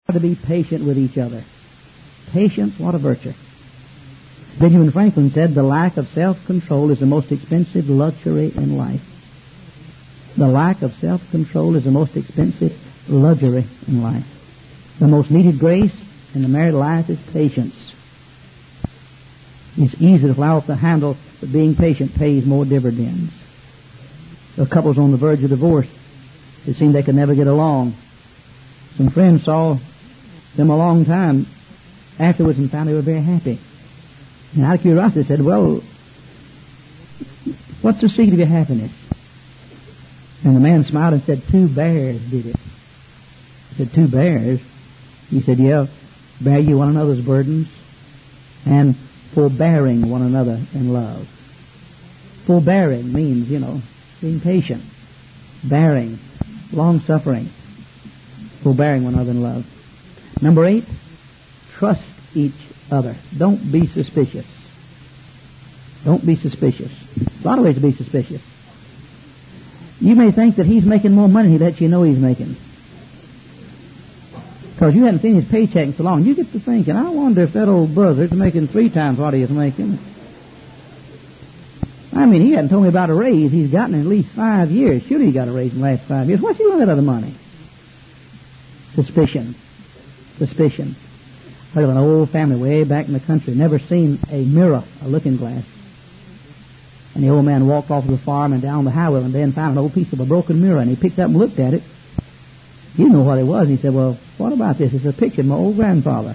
to be patient with each other. Patience, what a virtue. Benjamin Franklin said, the lack of self-control is the most expensive luxury in life. The lack of self-control is the most expensive luxury in life. The most needed grace in the married life is patience. It's easy to fly off the handle, but being patient pays more dividends. The couple's on the verge of divorce. It seemed they could never get along. Some friends saw them a long time afterwards and found they were very happy. And out of curiosity said, well, what's the secret of your happiness? And the man smiled and said, 2 bears did it. He said, 2 bears? He said, yeah, bear you one another's burdens and forbearing one another in love. Forbearing means, being patient, bearing, long-suffering, forbearing one another in love. Number 8, trust each other. Don't be suspicious. Don't be suspicious. There's a lot of ways to be suspicious. You may think that he's making more money than he lets you know he's making. Because you hadn't seen his paycheck in so long. You get to thinking, I wonder if that old buzzard's making 3 times what he is making. I mean, he hadn't told me about a raise he's gotten in at least 5 years. Surely he got a raise in the last 5 years. What's he doing with that other money? Suspicion. Suspicion. I heard of an old family way back in the country, never seen a mirror, a looking glass. And the old man walked off to the farm and down the highway and then found an old piece of a broken mirror, and he picked up and looked at it. He didn't know what it was. He said, well, what about this? It's a picture of my old grandfather.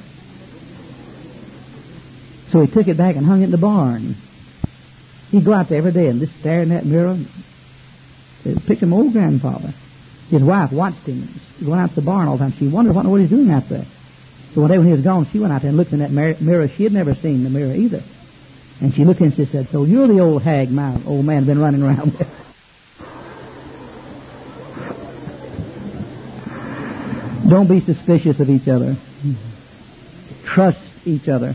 So he took it back and hung it in the barn. He'd go out there every day and just stare in that mirror. It's a picture of my old grandfather. His wife watched him. He went out to the barn all the time. She wondered what he's doing out there. So one day when he was gone, she went out there and looked in that mirror. She had never seen the mirror either. And she looked in and she said, so you're the old hag my old man has been running around with. Don't be suspicious of each other. Trust each other.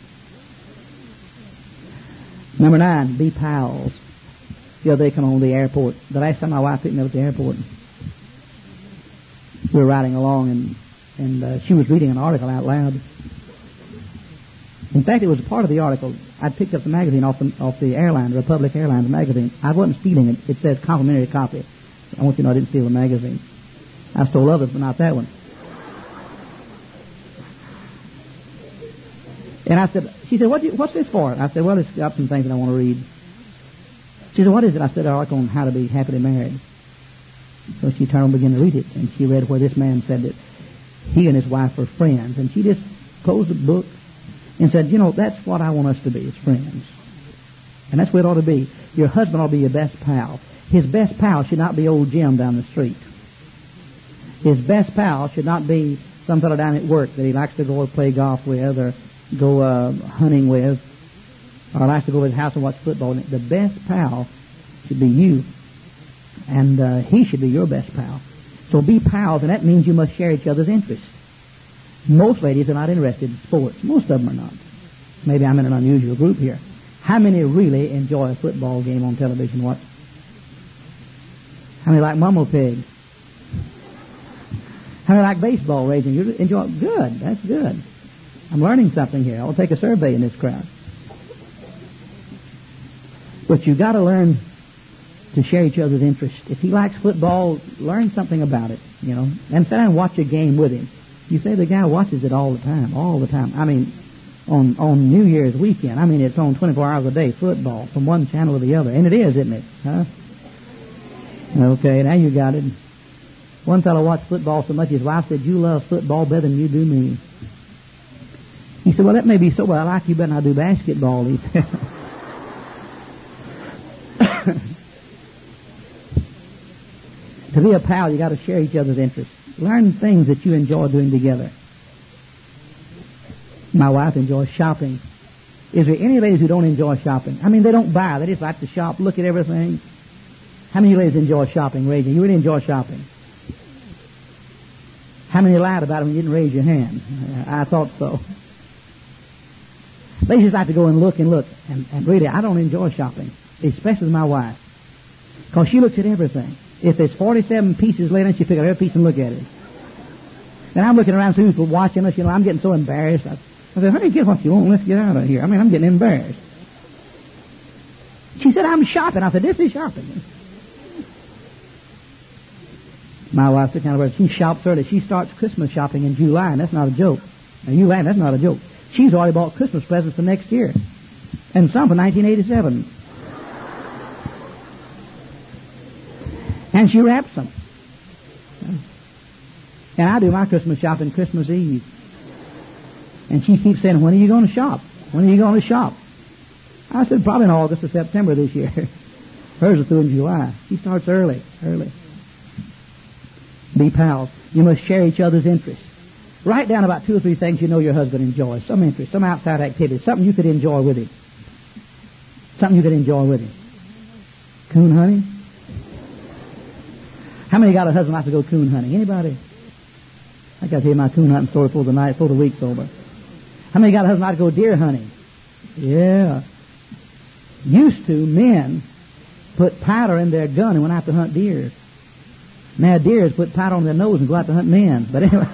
Number 9, be pals. The other day, come on to the airport. The last time my wife picked me up at the airport, we were riding along, and she was reading an article out loud. In fact, it was a part of the article. I'd picked up the magazine off the airline, Republic Airlines magazine. I wasn't stealing it. It says complimentary copy. I want you to know I didn't steal the magazine. I stole others, but not that one. And she said, what's this for? I said, well, it's got some things that I want to read. She said, what is it? I said, an article on how to be happily married. So she turned and began to read it, and she read where this man said that he and his wife were friends. And she just closed the book and said, that's what I want us to be, as friends. And that's what it ought to be. Your husband ought to be your best pal. His best pal should not be old Jim down the street. His best pal should not be some fellow down at work that he likes to go play golf with or go hunting with, or likes to go to his house and watch football. The best pal should be you, and he should be your best pal. So be pals, and that means you must share each other's interests. Most ladies are not interested in sports. Most of them are not. Maybe I'm in an unusual group here. How many really enjoy a football game on television? What? How many like Mumble Pig? How many like baseball racing? You enjoy it? Good. That's good. I'm learning something here. I'll take a survey in this crowd. But you've got to learn to share each other's interests. If he likes football, learn something about it, and sit down and watch a game with him. You say the guy watches it all the time. I mean, on New Year's weekend, it's on 24 hours a day, football, from one channel to the other. And it is, isn't it? Huh? Okay, now you got it. One fellow watched football so much his wife said, you love football better than you do me. He said, well, that may be so, but I like you better than I do basketball, he said. To be a pal, you got to share each other's interests. Learn things that you enjoy doing together. My wife enjoys shopping. Is there any ladies who don't enjoy shopping? They don't buy. They just like to shop, look at everything. How many ladies enjoy shopping? Raise your hand. You really enjoy shopping? How many lied about it when you didn't raise your hand? I thought so. Ladies just like to go and look. And really, I don't enjoy shopping, especially my wife. Because she looks at everything. If there's 47 pieces later, she pick up every piece and look at it. And I'm looking around, see people watching us. I'm getting so embarrassed. I said, honey, get what you want. Let's get out of here. I'm getting embarrassed. She said, I'm shopping. I said, this is shopping. My wife's the kind of person, she shops early. She starts Christmas shopping in July, and that's not a joke. Now, you laugh, that's not a joke. She's already bought Christmas presents for next year. And some for 1987. And she wraps them. And I do my Christmas shopping Christmas Eve. And she keeps saying, when are you going to shop? When are you going to shop? I said, probably in August or September this year. Hers is through in July. She starts early. Be pals. You must share each other's interests. Write down about 2 or 3 things you know your husband enjoys. Some interest, some outside activity, something you could enjoy with him. Coon hunting? How many got a husband like to go coon hunting? Anybody? I got to tell you my coon hunting story for the week's over. How many got a husband like to go deer hunting? Yeah. Used to, men put powder in their gun and went out to hunt deer. Now deers put powder on their nose and go out to hunt men. But anyway,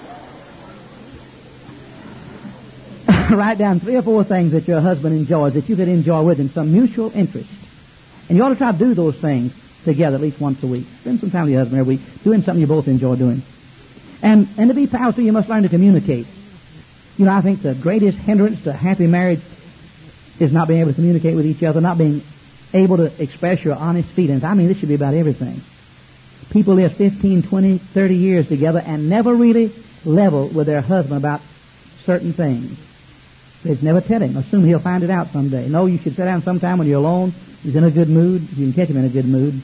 write down 3 or 4 things that your husband enjoys, that you could enjoy with him, some mutual interest. And you ought to try to do those things together at least once a week. Spend some time with your husband every week, doing something you both enjoy doing. And to be pals, you must learn to communicate. I think the greatest hindrance to happy marriage is not being able to communicate with each other, not being able to express your honest feelings. This should be about everything. People live 15, 20, 30 years together and never really level with their husband about certain things. They never tell him. Assume he'll find it out someday. No, you should sit down sometime when you're alone. He's in a good mood. You can catch him in a good mood.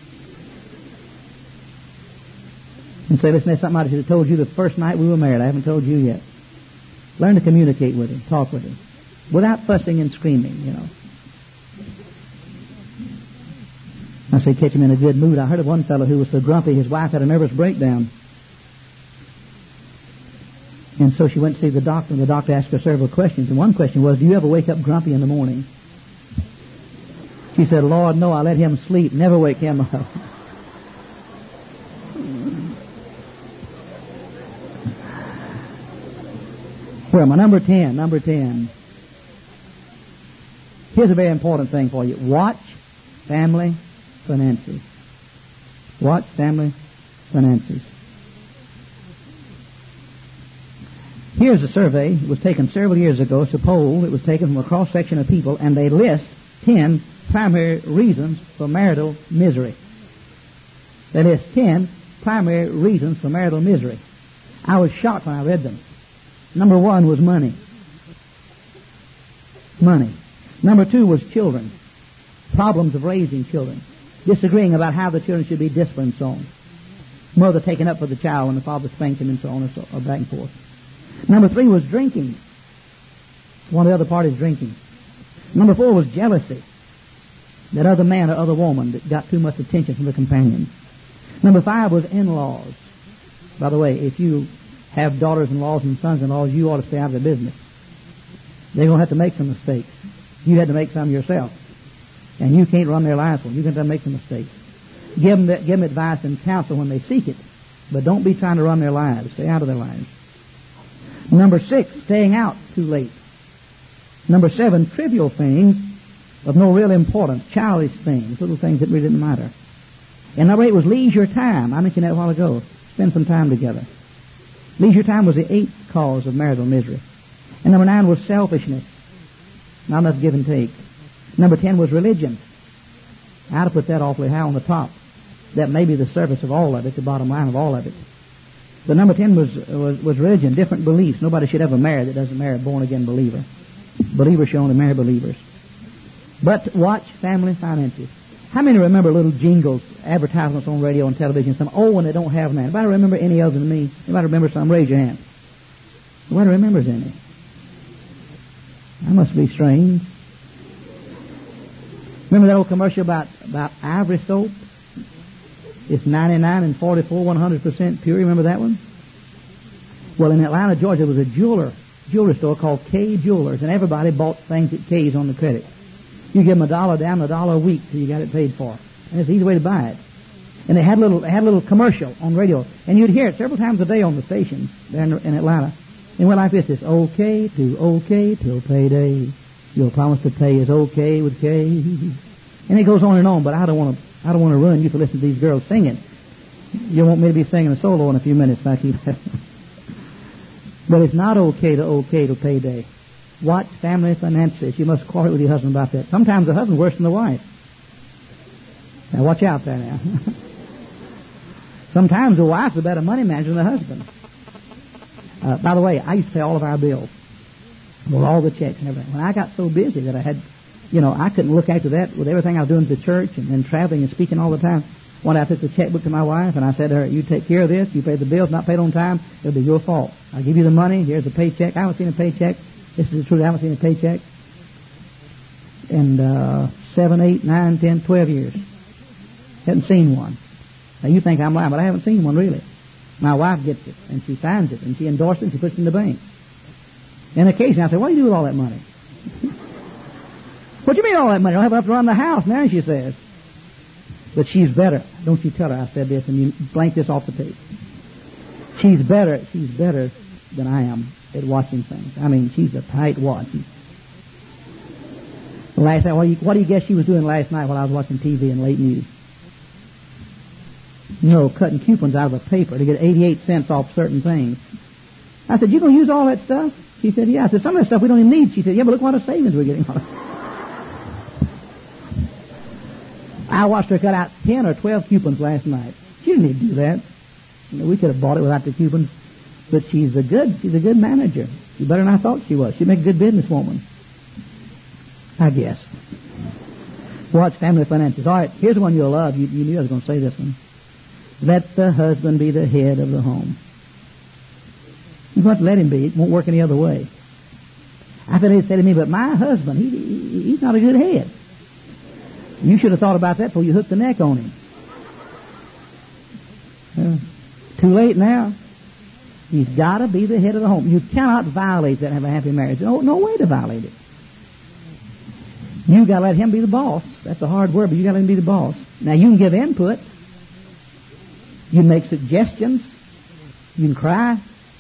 And say, listen, there's something I should have told you the first night we were married. I haven't told you yet. Learn to communicate with him. Talk with him. Without fussing and screaming, I say catch him in a good mood. I heard of one fellow who was so grumpy his wife had a nervous breakdown. And so she went to see the doctor, and the doctor asked her several questions. And one question was, do you ever wake up grumpy in the morning? She said, Lord, no, I let him sleep. Never wake him up. Where am I? Number 10. Here's a very important thing for you. Watch family finances. Watch family finances. Here's a survey. It was taken several years ago. It's a poll. It was taken from a cross-section of people, and they list 10 primary reasons for marital misery. They list 10 primary reasons for marital misery. I was shocked when I read them. Number 1 was money. Number 2 was children. Problems of raising children. Disagreeing about how the children should be disciplined and so on. Mother taking up for the child when the father spanked him and so on or back and forth. Number 3 was drinking. One of the other parties drinking. Number 4 was jealousy. That other man or other woman that got too much attention from the companion. Number 5 was in-laws. By the way, if you have daughters-in-laws and sons-in-laws, you ought to stay out of their business. They're going to have to make some mistakes. You had to make some yourself. And you can't run their lives for them. You're going to make some mistakes. Give them advice and counsel when they seek it. But don't be trying to run their lives. Stay out of their lives. Number 6, staying out too late. Number 7, trivial things of no real importance. Childish things. Little things that really didn't matter. And number 8 was leisure time. I mentioned that a while ago. Spend some time together. Leisure time was the 8th cause of marital misery. And number 9 was selfishness. Not enough give and take. Number 10 was religion. I ought to put that awfully high on the top. That may be the surface of all of it, the bottom line of all of it. But number 10 was religion, different beliefs. Nobody should ever marry that doesn't marry a born-again believer. Believers should only marry believers. But watch family finances. How many remember little jingles, advertisements on radio and television, some old one that don't have none? Anybody remember any other than me? Anybody remember some? Raise your hand. Nobody remembers any. That must be strange. Remember that old commercial about Ivory soap? It's 99 and 44, 100% pure. Remember that one? Well, in Atlanta, Georgia, there was a jewelry store called K Jewelers, and everybody bought things at K's on the credit. You give them $1 down, $1 a week till you got it paid for. And it's an easy way to buy it. And they had a little commercial on radio, and you'd hear it several times a day on the station there in Atlanta. And it went like this: it's okay to okay till payday. Your promise to pay is okay with K. And it goes on and on. But I don't want to ruin you for listening to these girls singing. You want me to be singing a solo in a few minutes, I keep. But it's not okay to payday. Watch family finances. You must quarrel with your husband about that. Sometimes the husband's worse than the wife. Now watch out there now. Sometimes the wife's a better money manager than the husband. By the way, I used to pay all of our bills. Well, all the checks and everything. When I got so busy that I had, I couldn't look after that with everything I was doing to the church and traveling and speaking all the time. One day I took the checkbook to my wife and I said to her, you take care of this, you pay the bills, not paid on time, it'll be your fault. I'll give you the money, here's the paycheck. I haven't seen a paycheck. This is the truth, I haven't seen a paycheck in 7, 8, 9, 10, 12 years. Haven't seen one. Now you think I'm lying, but I haven't seen one really. My wife gets it, and she signs it, and she endorses it, and she puts it in the bank. And occasionally I say, what do you do with all that money? What do you mean all that money? I don't have enough to run the house now, she says. But she's better. Don't you tell her I said this, and you blank this off the tape. She's better than I am at watching things. I mean, she's a tight watch. Last night, what do you guess she was doing last night while I was watching TV and late news? Cutting coupons out of a paper to get 88 cents off certain things. I said, you going to use all that stuff? She said, yeah. I said, some of that stuff we don't even need. She said, yeah, but look what a savings we're getting on it. I watched her cut out 10 or 12 coupons last night. She didn't need to do that. We could have bought it without the coupons. But she's a good manager. She's better than I thought she was. She'd make a good businesswoman, I guess. Watch family finances. All right, here's one you'll love. You knew I was going to say this one. Let the husband be the head of the home. You want to let him be. It won't work any other way. I thought he'd say to me, but my husband, he's not a good head. You should have thought about that before you hooked the neck on him. Too late now. He's got to be the head of the home. You cannot violate that and have a happy marriage. No way to violate it. You got to let him be the boss. That's a hard word, but you got to let him be the boss. Now you can give input. You can make suggestions. You can cry.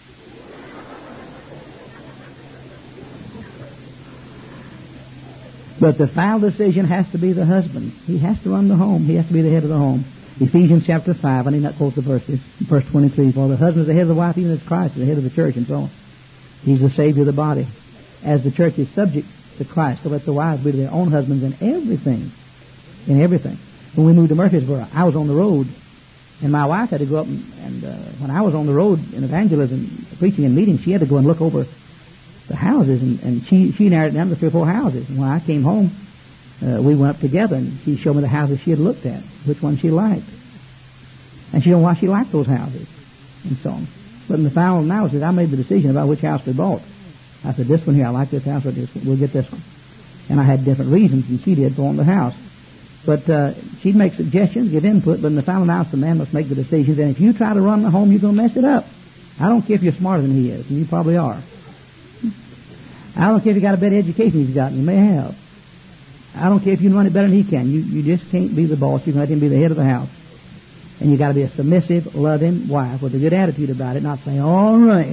But the final decision has to be the husband. He has to run the home. He has to be the head of the home. Ephesians chapter 5, I need not quote the verses. Verse 23, for the husband is the head of the wife, even as Christ is the head of the church, and so on. He's the Savior of the body. As the church is subject to Christ, so let the wives be to their own husbands in everything. In everything. When we moved to Murfreesboro, I was on the road, and my wife had to go up, and when I was on the road in evangelism, preaching and meetings, she had to go and look over the houses, and she narrowed it down to 3 or 4 houses. And when I came home, we went up together, and she showed me the houses she had looked at, which one she liked. And she told me why she liked those houses, and so on. But in the final analysis, I made the decision about which house we bought. I said, this one here, I like this house, or this one. We'll get this one. And I had different reasons than she did for wanting the house. But she'd make suggestions, give input, but in the final analysis, the man must make the decisions. And if you try to run the home, you're going to mess it up. I don't care if you're smarter than he is, and you probably are. I don't care if you got a better education he's got, and you may have. I don't care if you can run it better than he can. You just can't be the boss. You can let him be the head of the house. And you got to be a submissive, loving wife with a good attitude about it, not saying, all right,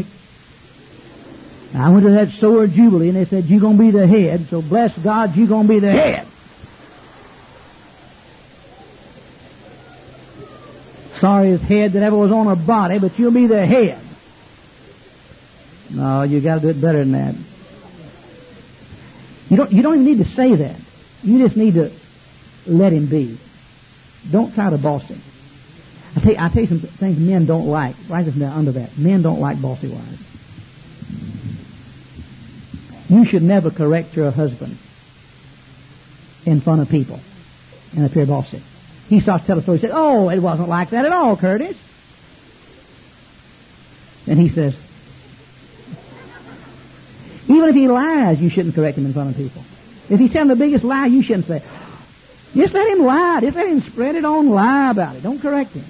I went to that Sower Jubilee, and they said, you're going to be the head, so bless God, you're going to be the head. Sorriest head that ever was on her body, but you'll be the head. No, you got to do it better than that. You don't even need to say that. You just need to let him be. Don't try to boss him. I'll tell you some things men don't like. Write this down under that. Men don't like bossy wives. You should never correct your husband in front of people and appear bossy. He starts to tell a story. He says, oh, it wasn't like that at all, Curtis. And he says, even if he lies, you shouldn't correct him in front of people. If he's telling the biggest lie, you shouldn't say, just let him lie. Just let him spread it on, lie about it. Don't correct him.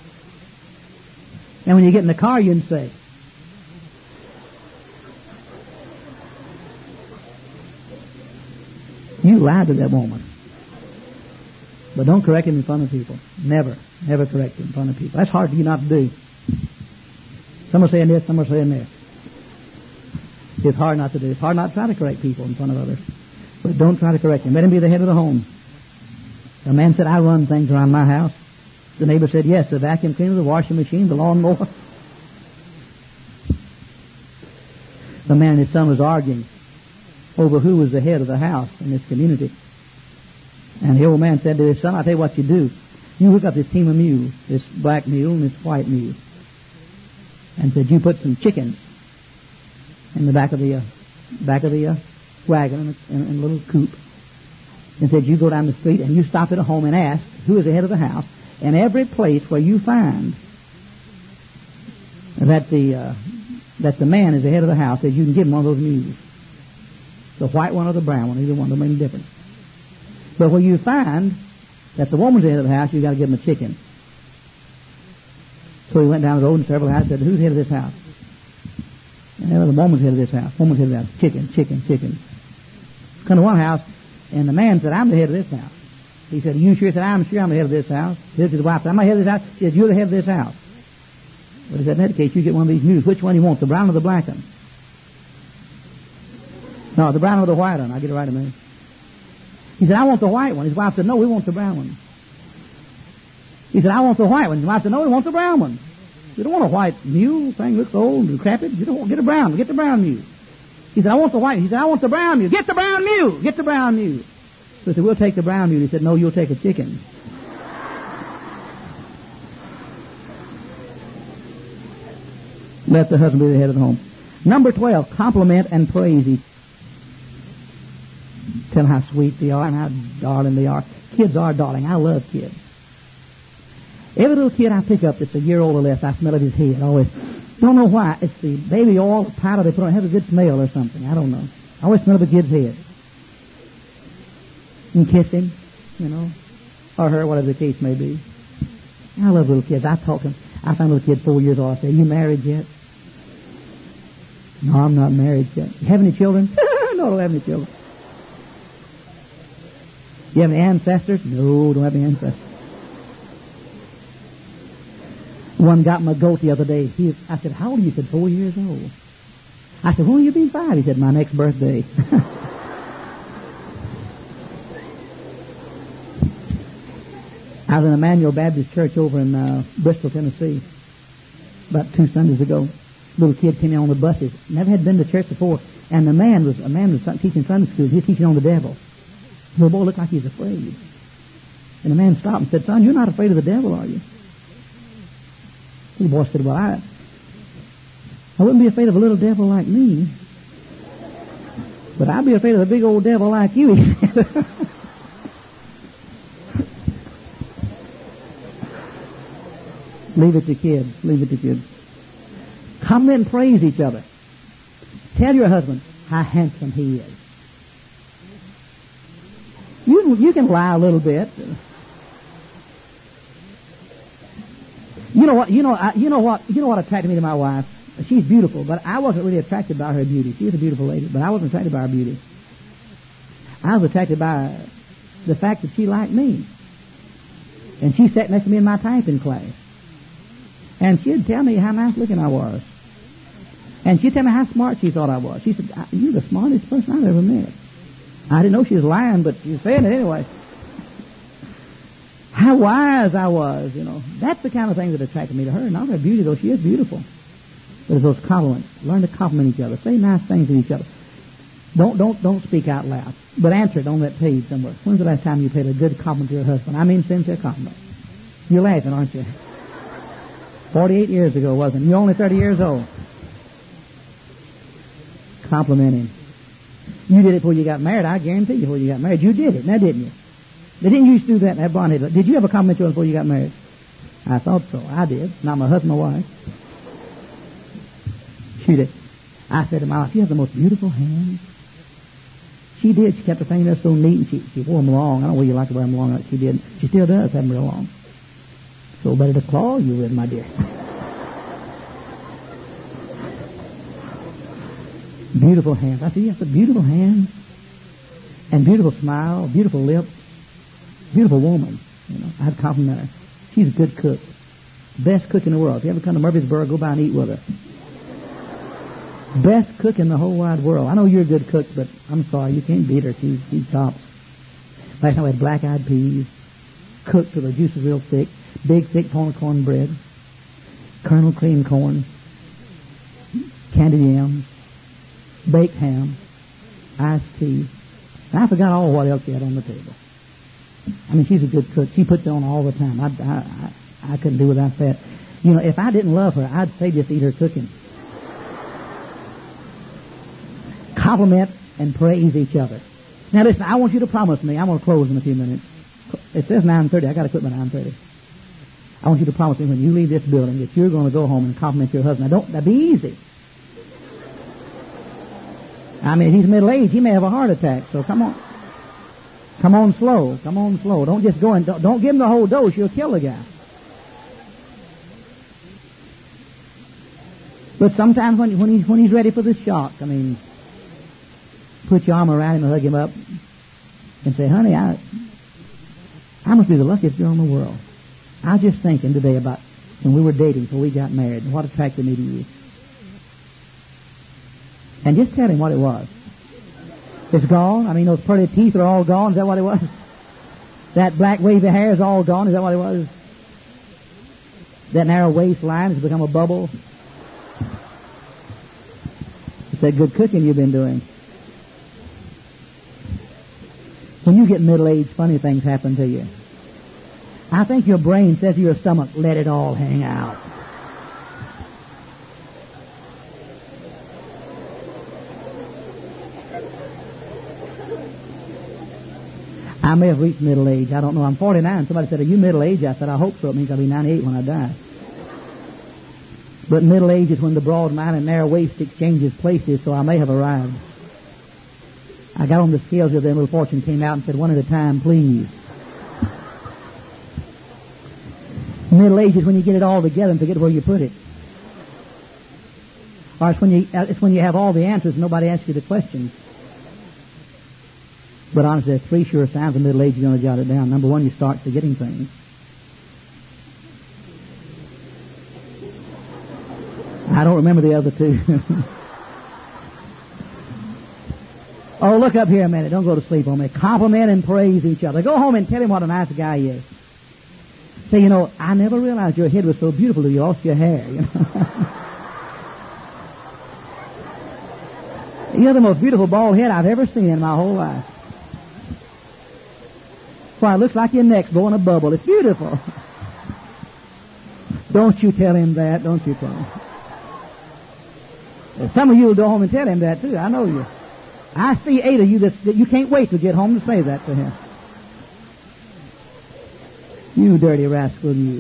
And when you get in the car, you can say, you lied to that woman. But don't correct him in front of people. Never correct him in front of people. That's hard for you not to do. Some are saying this, some are saying this. It's hard not to do. It's hard not to try to correct people in front of others. But don't try to correct him. Let him be the head of the home. A man said, I run things around my house. The neighbor said, yes, the vacuum cleaner, the washing machine, the lawnmower. The man and his son was arguing over who was the head of the house in this community. And the old man said to his son, I'll tell you what you do. You hook up this team of mules, this black mule and this white mule. And said, you put some chickens in the back of the wagon in a little coop. And said, you go down the street and you stop at a home and ask who is the head of the house. And every place where you find that the man is the head of the house, that you can give him one of those mules. The white one or the brown one, either one, don't make any difference. But when you find that the woman's the head of the house, you've got to give him a chicken. So he went down the road and several houses and said, who's the head of this house? And the woman's the head of this house. Woman's the head of this house. Chicken, chicken, chicken. Come to one house, and the man said, I'm the head of this house. He said, you sure? He said, I'm sure I'm the head of this house. He said to the wife, I'm the head of this house. He said, you're the head of this house. But he said, in that case, you get one of these mules. Which one do you want, the brown or the black one? No, the brown or the white one. I'll get it right in a minute. He said, I want the white one. His wife said, no, we want the brown one. He said, I want the white one. His wife said, no, we want the brown one. You don't want a white mule. Thing looks old and decrepit. You don't want, get a brown. Get the brown mule. He said, I want the white. He said, I want the brown mule. Get the brown mule. Get the brown mule. So he said, we'll take the brown mule. He said, no, you'll take a chicken. Let the husband be the head of the home. Number 12, compliment and praise each. Tell them how sweet they are and how darling they are. Kids are darling. I love kids. Every little kid I pick up that's a year old or less, I smell of his head. I always don't know why. It's the baby oil, the powder they put on. It has a good smell or something. I don't know. I always smell of a kid's head. And kiss him, you know, or her, whatever the case may be. I love little kids. I talk to them. I found a little kid 4 years old. I say, you married yet? No, I'm not married yet. You have any children? No, I don't have any children. You have any ancestors? No, don't have any ancestors. One got my goat the other day. I said, how old are you? He said, 4 years old. I said, when will you be 5? He said, my next birthday. I was in Emmanuel Baptist Church over in Bristol, Tennessee, about 2 Sundays ago. Little kid came in on the buses. Never had been to church before. And a man was teaching Sunday school. He was teaching on the devil. The little boy looked like he was afraid. And the man stopped and said, son, you're not afraid of the devil, are you? The little boy said, well, I wouldn't be afraid of a little devil like me. But I'd be afraid of a big old devil like you, he said. Leave it to kids. Leave it to kids. Compliment and praise each other. Tell your husband how handsome he is. You can lie a little bit. You know what attracted me to my wife? She's beautiful, but I wasn't really attracted by her beauty. She was a beautiful lady, but I wasn't attracted by her beauty. I was attracted by the fact that she liked me. And she sat next to me in my typing class. And she'd tell me how nice looking I was. And she'd tell me how smart she thought I was. She said, you're the smartest person I've ever met. I didn't know she was lying, but she was saying it anyway. How wise I was, you know. That's the kind of thing that attracted me to her. Not her beauty, though. She is beautiful. But it's those compliments. Learn to compliment each other. Say nice things to each other. Don't speak out loud. But answer it on that page somewhere. When's the last time you paid a good compliment to your husband? I mean sincere compliment. You're laughing, aren't you? 48 years ago, wasn't it? You're only 30 years old. Compliment him. You did it before you got married. I guarantee you before you got married. You did it, now didn't you? They didn't used to do that in that blonde. Did you ever compliment you before you got married? I thought so. I did. Not my husband, my wife. She did. I said to my wife, you have the most beautiful hands. She did. She kept her fingernails so neat, and she wore them long. I don't know whether you like to wear them long. She did. She still does have them real long. So better to claw you with, my dear. Beautiful hands. I said, yes, beautiful hands. And beautiful smile, beautiful lips, beautiful woman. You know, I'd compliment her. She's a good cook. Best cook in the world. If you ever come to Murfreesboro, go by and eat with her. Best cook in the whole wide world. I know you're a good cook, but I'm sorry, you can't beat her. She's tops. Last night we had black-eyed peas, cooked till the juice was real thick, big, thick corn bread, kernel cream corn, candied yams, baked ham, iced tea. And I forgot all what else she had on the table. I mean, she's a good cook. She puts it on all the time. I couldn't do without that. You know, if I didn't love her, I'd say just eat her cooking. Compliment and praise each other. Now listen, I want you to promise me, I'm going to close in a few minutes. It says 9:30. I got to quit by 9:30. I want you to promise me when you leave this building that you're going to go home and compliment your husband. Now that'd be easy. I mean, he's middle-aged. He may have a heart attack, so come on. Come on slow. Come on slow. Don't just go and don't give him the whole dose. You'll kill the guy. But sometimes when he's ready for the shock, I mean, put your arm around him and hug him up and say, honey, I must be the luckiest girl in the world. I was just thinking today about when we were dating before we got married and what attracted me to you. And just tell him what it was. It's gone. I mean, those pretty teeth are all gone. Is that what it was? That black wavy hair is all gone. Is that what it was? That narrow waistline has become a bubble. It's that good cooking you've been doing. When you get middle-aged, funny things happen to you. I think your brain says to your stomach, let it all hang out. I may have reached middle age. I don't know. I'm 49. Somebody said, are you middle age? I said, I hope so. It means I'll be 98 when I die. But middle age is when the broad mind and narrow waist exchanges places, so I may have arrived. I got on the scales the other day, and Little Fortune came out and said, one at a time, please. Middle age is when you get it all together and forget where you put it. Or it's when you have all the answers and nobody asks you the questions. But honestly, there's 3 sure signs of middle age you're going to jot it down. Number 1, you start forgetting things. I don't remember the other 2. Oh, look up here a minute. Don't go to sleep on me. Compliment and praise each other. Go home and tell him what a nice guy he is. Say, you know, I never realized your head was so beautiful till you lost your hair. You know? You're the most beautiful bald head I've ever seen in my whole life. Why, it looks like your neck's blowing a bubble. It's beautiful. Don't you tell him that. Don't you tell him. Some of you will go home and tell him that, too. I know you. I see 8 of you that you can't wait to get home to say that to him. You dirty rascal, you.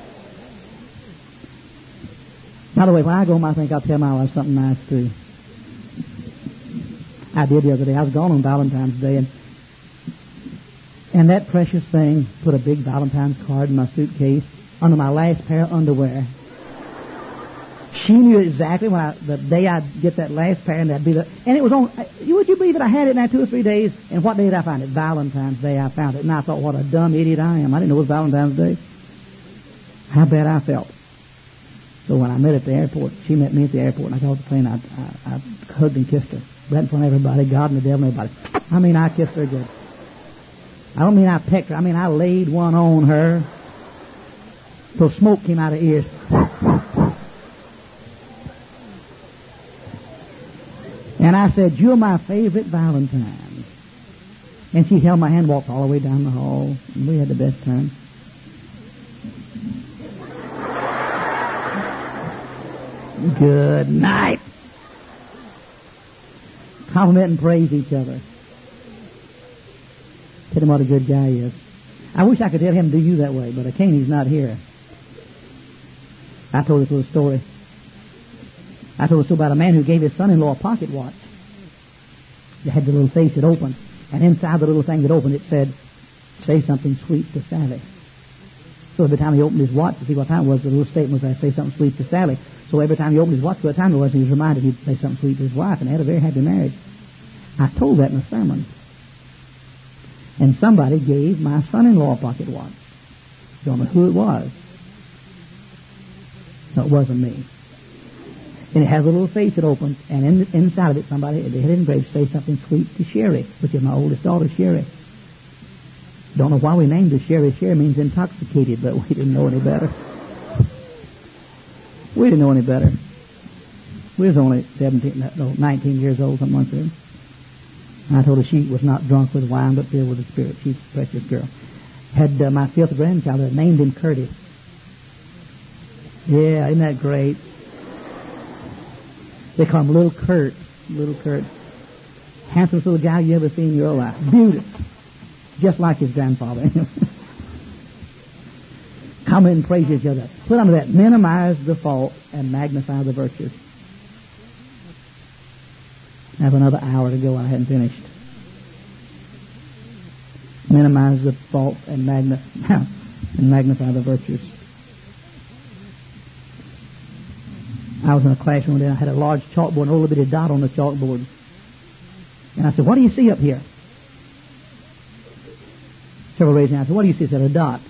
By the way, when I go home, I think I'll tell my wife something nice, too. I did the other day. I was gone on Valentine's Day, and that precious thing put a big Valentine's card in my suitcase under my last pair of underwear. She knew exactly the day I'd get that last pair, and that'd be and it was on. Would you believe it? I had it now 2 or 3 days, and what day did I find it? Valentine's Day. I found it, and I thought, what a dumb idiot I am. I didn't know it was Valentine's Day. How bad I felt. So when I met at the airport, she met me at the airport, and I got off the plane. I hugged and kissed her. Right in front of everybody, God and the devil and everybody. I mean, I kissed her good. I don't mean I pecked her. I mean, I laid one on her till smoke came out of her ears. And I said, you're my favorite Valentine. And she held my hand, walked all the way down the hall, and we had the best time. Good night. Compliment and praise each other. Tell him what a good guy he is. I wish I could tell him to do you that way, but I can't. He's not here. I told this little story. I told a story about a man who gave his son-in-law a pocket watch. It had the little face that opened, and inside the little thing that opened, it said, say something sweet to Sally. So every time he opened his watch to see what time it was, the little statement was, say something sweet to Sally. So every time he opened his watch to what time it was, he was reminded he'd say something sweet to his wife, and they had a very happy marriage. I told that in a sermon. And somebody gave my son-in-law a pocket watch. Don't know who it was. No, it wasn't me. And it has a little face that opens, and inside of it, somebody at the head engraved say something sweet to Sherry, which is my oldest daughter, Sherry. Don't know why we named her Sherry. Sherry means intoxicated, but we didn't know any better. We didn't know any better. We was only 19 years old, something like that. I told her she was not drunk with wine, but filled with the Spirit. She's a precious girl. Had my fifth grandchild, named him Curtis. Yeah, isn't that great? They call him Little Kurt. Little Kurt. Handsomest little guy you ever seen in your life. Beautiful. Just like his grandfather. Come in and praise each other. Put under that, minimize the fault and magnify the virtues. I have another hour to go. I hadn't finished. Minimize the fault and magnify the virtues. I was in a classroom and I had a large chalkboard, and a little bitty dot on the chalkboard. And I said, "What do you see up here?" Several raised hands. I said, "What do you see?" I said, "A dot."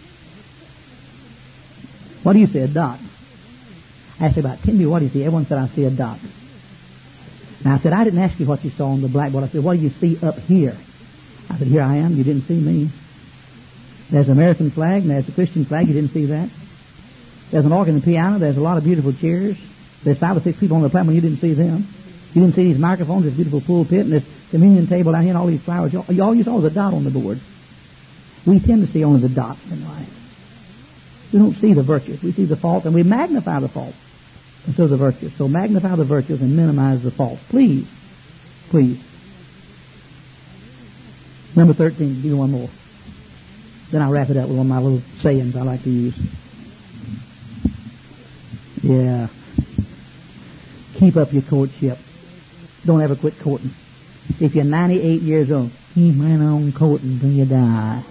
"What do you see?" "A dot." I asked about 10 people, "What do you see?" Everyone said, "I see a dot." Now I said, "I didn't ask you what you saw on the blackboard." I said, "What do you see up here?" I said, "Here I am. You didn't see me. There's an American flag and there's a Christian flag. You didn't see that. There's an organ and piano. There's a lot of beautiful chairs. There's 5 or 6 people on the platform. You didn't see them. You didn't see these microphones, this beautiful pulpit, and this communion table out here, and all these flowers. All you saw was a dot on the board." We tend to see only the dots in life. We don't see the virtues. We see the fault, and we magnify the fault instead of the virtues. So magnify the virtues and minimize the fault. Please. Please. Number 13. Do one more. Then I'll wrap it up with one of my little sayings I like to use. Yeah. Keep up your courtship. Don't ever quit courting. If you're 98 years old, keep right on courting until you die.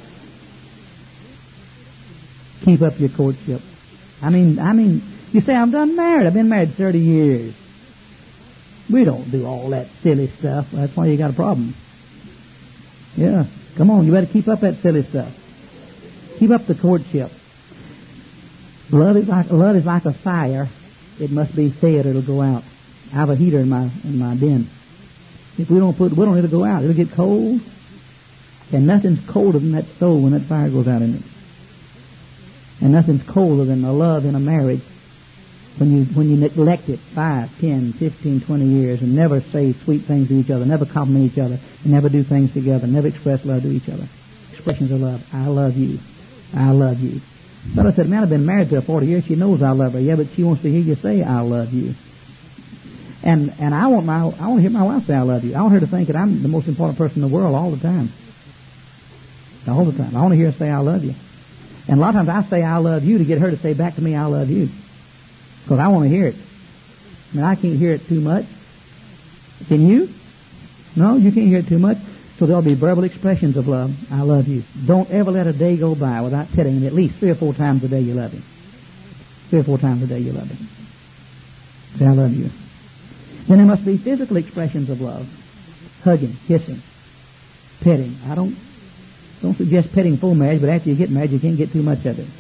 Keep up your courtship. I mean, you say, "I'm done married. I've been married 30 years. We don't do all that silly stuff. That's why you got a problem. Yeah. Come on, you better keep up that silly stuff. Keep up the courtship. Love is like a fire. It must be fed or it'll go out. I have a heater in my den. If we don't let it go out, it'll get cold. And nothing's colder than that stove when that fire goes out in it. And nothing's colder than the love in a marriage when you neglect it 5, 10, 15, 20 years and never say sweet things to each other, never compliment each other, and never do things together, never express love to each other. Expressions of love. I love you. I love you. Fellow said, "Man, I've been married to her 40 years. She knows I love her." Yeah, but she wants to hear you say, "I love you." And I want to hear my wife say, "I love you." I want her to think that I'm the most important person in the world all the time. All the time. I want to hear her say, "I love you." And a lot of times I say, "I love you," to get her to say back to me, "I love you." Because I want to hear it. I mean, I can't hear it too much. Can you? No, you can't hear it too much. So there'll be verbal expressions of love. "I love you." Don't ever let a day go by without telling him at least 3 or 4 times a day you love him. 3 or 4 times a day you love him. Say, "I love you." Then there must be physical expressions of love. Hugging, kissing, petting. I don't suggest petting full marriage, but after you get married, you can't get too much of it.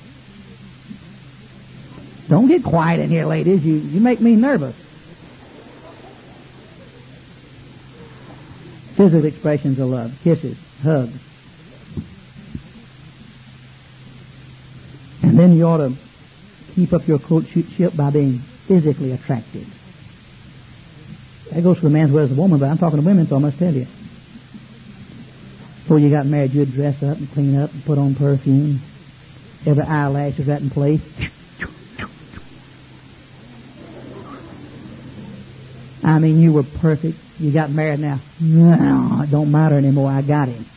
Don't get quiet in here, ladies. You make me nervous. Physical expressions of love. Kisses, hugs. And then you ought to keep up your courtship by being physically attractive. That goes for the man as well as the woman, but I'm talking to women, so I must tell you. Before you got married, you'd dress up and clean up and put on perfume. Every eyelash is right in place. I mean, you were perfect. You got married now. No, it don't matter anymore. I got him.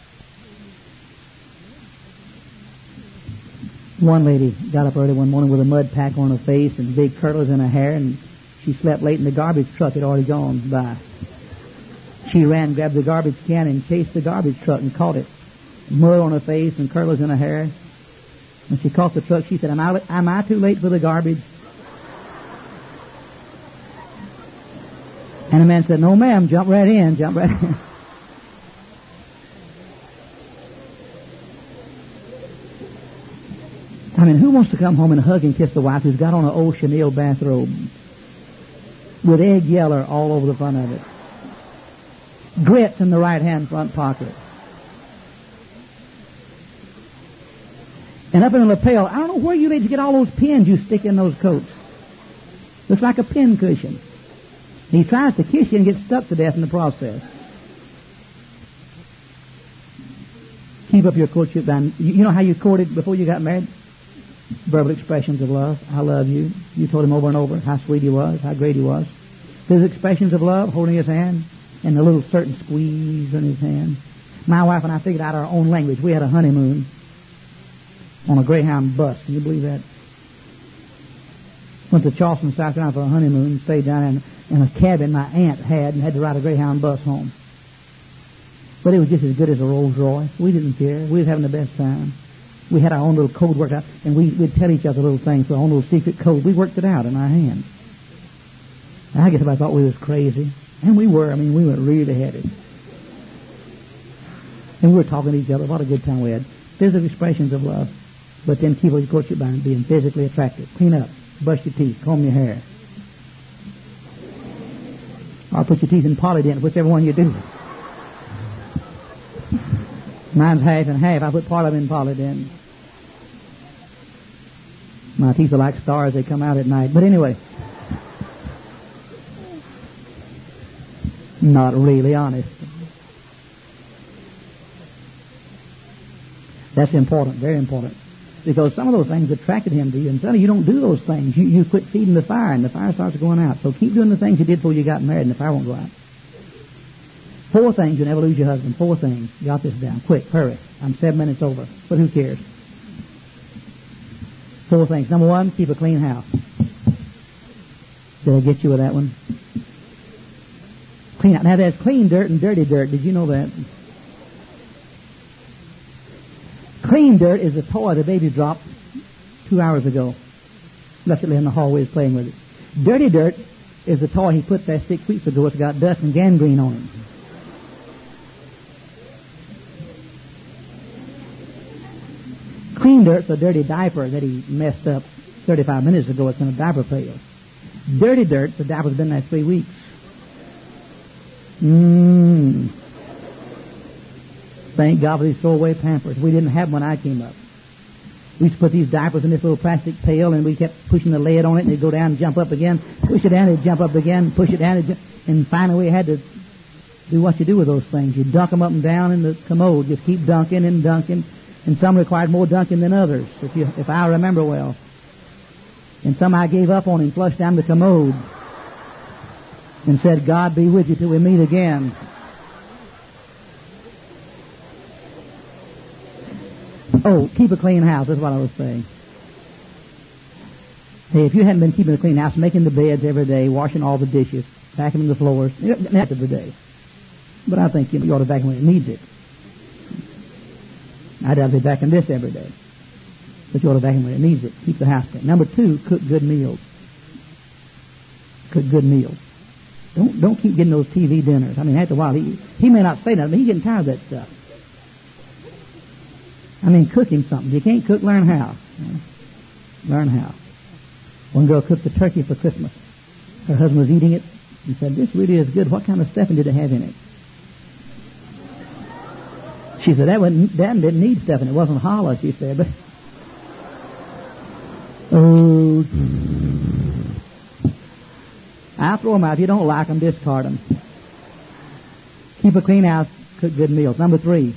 One lady got up early one morning with a mud pack on her face and big curlers in her hair, and she slept late, and the garbage truck had already gone by. She ran, grabbed the garbage can, and chased the garbage truck and caught it. Mud on her face and curlers in her hair. When she caught the truck, she said, Am I too late for the garbage?" And the man said, "No, ma'am, jump right in, jump right in." I mean, who wants to come home and hug and kiss the wife who's got on an old chenille bathrobe with egg yellow all over the front of it? Grits in the right-hand front pocket. And up in the lapel, I don't know where you need to get all those pins you stick in those coats. Looks like a pin cushion. He tries to kiss you and gets stuck to death in the process. Keep up your courtship. You know how you courted before you got married? Verbal expressions of love. I love you. You told him over and over how sweet he was, how great he was. His expressions of love, holding his hand, and a little certain squeeze on his hand. My wife and I figured out our own language. We had a honeymoon on a Greyhound bus. Can you believe that? Went to Charleston, South Carolina for a honeymoon, stayed down in a cabin my aunt had and had to ride a Greyhound bus home. But it was just as good as a Rolls Royce. We didn't care. We was having the best time. We had our own little code worked out, and we'd tell each other little things, our own little secret code. We worked it out in our hands. I guess if I thought we was crazy, and we were. I mean, we were really headed. And we were talking to each other. What a good time we had. Physical expressions of love. But then keep your courtship by being physically attractive. Clean up. Brush your teeth. Comb your hair. Or put your teeth in Polydent, whichever one you do. Mine's half and half. I put part of them in Polydent. My teeth are like stars. They come out at night. But anyway. Not really honest. That's important. Very important. Because some of those things attracted him to you. And suddenly you don't do those things. You quit feeding the fire, and the fire starts going out. So keep doing the things you did before you got married, and the fire won't go out. 4 things you'll never lose your husband. 4 things. Jot this down. Quick, hurry. I'm 7 minutes over. But who cares? 4 things. Number 1, keep a clean house. Did I get you with that one? Clean out. Now there's clean dirt and dirty dirt. Did you know that? Clean dirt is a toy the baby dropped 2 hours ago. Left it in the hallway playing with it. Dirty dirt is a toy he put there 6 weeks ago. It's got dust and gangrene on it. Clean dirt's a dirty diaper that he messed up 35 minutes ago. It's in a diaper pail. Dirty dirt, the diaper's been there 3 weeks. Thank God for these throwaway Pampers. We didn't have when I came up. We used to put these diapers in this little plastic pail, and we kept pushing the lid on it, and it'd go down and jump up again. Push it down, it'd jump up again. Push it down, and finally we had to do what you do with those things. You dunk them up and down in the commode. Just keep dunking and dunking. And some required more dunking than others, if I remember well. And some I gave up on and flushed down the commode and said, God be with you till we meet again. Oh, keep a clean house. That's what I was saying. Hey, if you hadn't been keeping a clean house, making the beds every day, washing all the dishes, vacuuming the floors, that's of the day. But I think you ought to vacuum when it needs it. I'd have to vacuum this every day. But you ought to vacuum when it needs it. Keep the house clean. Number 2, cook good meals. Cook good meals. Don't keep getting those TV dinners. I mean, after a while, he may not say nothing, but he's getting tired of that stuff. I mean, cook him something. If you can't cook, learn how. Learn how. One girl cooked a turkey for Christmas. Her husband was eating it and said, this really is good. What kind of stuffing did it have in it? She said, that didn't need stuffing. It wasn't hollow, she said. But oh, I'll throw them out. If you don't like them, discard them. Keep a clean house, cook good meals. Number 3,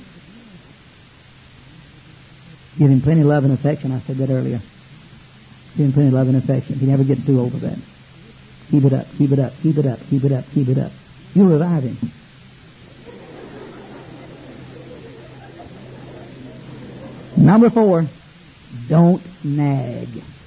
give him plenty of love and affection. I said that earlier. Give him plenty of love and affection. He never gets too old for that. Keep it up, keep it up, keep it up, keep it up, keep it up. You'll revive him. Number 4, don't nag.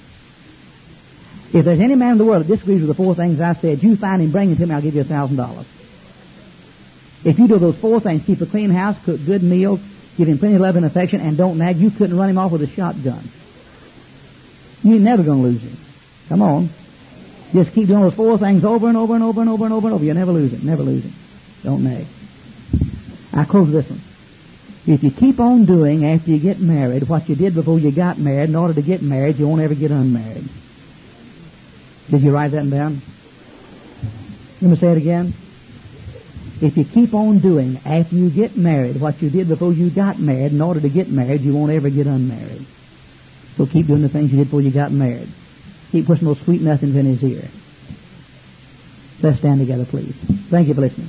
If there's any man in the world that disagrees with the 4 things I said, you find him, bring him to me, I'll give you $1,000. If you do those 4 things, keep a clean house, cook good meals, give him plenty of love and affection, and don't nag, you couldn't run him off with a shotgun. You're never going to lose him. Come on. Just keep doing those 4 things over and over and over and over and over and over. You'll never lose him. Never lose him. Don't nag. I close this one. If you keep on doing after you get married what you did before you got married, in order to get married, you won't ever get unmarried. Did you write that down? Let me say it again. If you keep on doing after you get married what you did before you got married, in order to get married, you won't ever get unmarried. So keep doing the things you did before you got married. Keep pushing those sweet nothings in his ear. Let's stand together, please. Thank you for listening.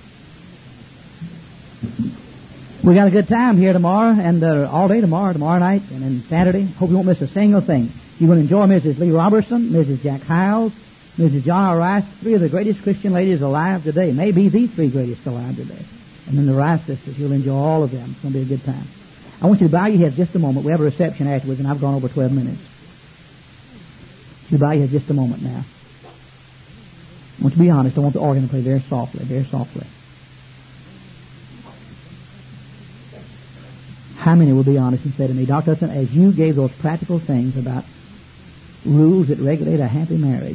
We got a good time here tomorrow, and all day tomorrow night, and then Saturday. Hope you won't miss a single thing. You're going to enjoy Mrs. Lee Robertson, Mrs. Jack Hiles, Mrs. John R. Rice, three of the greatest Christian ladies alive today. Maybe the three greatest alive today. And then the Rice sisters. You'll enjoy all of them. It's going to be a good time. I want you to bow your heads just a moment. We have a reception afterwards, and I've gone over 12 minutes. You bow your heads just a moment now. I want you to be honest. I want the organ to play very softly, very softly. How many will be honest and say to me, Dr. Hudson, as you gave those practical things about rules that regulate a happy marriage,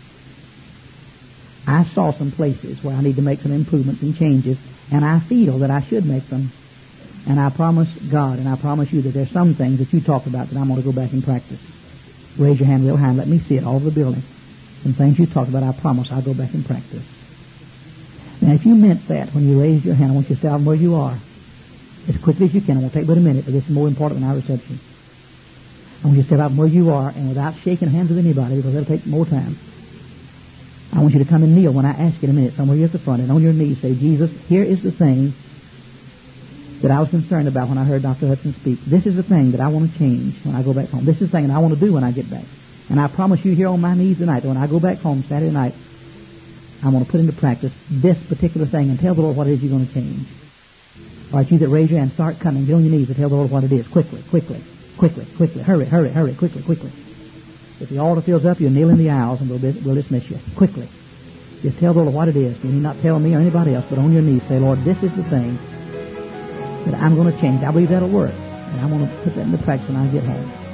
I saw some places where I need to make some improvements and changes, and I feel that I should make them. And I promise God and I promise you that there's some things that you talked about that I'm going to go back and practice. Raise your hand real high and let me see it all over the building. Some things you talked about, I promise I'll go back and practice. Now, if you meant that when you raised your hand, I want you to stay out where you are as quickly as you can. It won't take but a minute, but this is more important than our reception. I want you to step out where you are and without shaking hands with anybody, because that'll take more time. I want you to come and kneel when I ask you in a minute, somewhere here at the front, and on your knees say, Jesus, here is the thing that I was concerned about when I heard Dr. Hudson speak. This is the thing that I want to change when I go back home. This is the thing that I want to do when I get back. And I promise you here on my knees tonight that when I go back home Saturday night, I'm going to put into practice this particular thing and tell the Lord what it is you're going to change. All right, you that raise your hand, start coming. Get on your knees and tell the Lord what it is. Quickly, quickly, quickly, quickly. Hurry, hurry, hurry, quickly, quickly. If the altar fills up, you'll kneel in the aisles and we'll dismiss you. Quickly. Just tell the Lord what it is. You need not tell me or anybody else, but on your knees say, Lord, this is the thing that I'm going to change. I believe that'll work. And I'm going to put that into practice when I get home.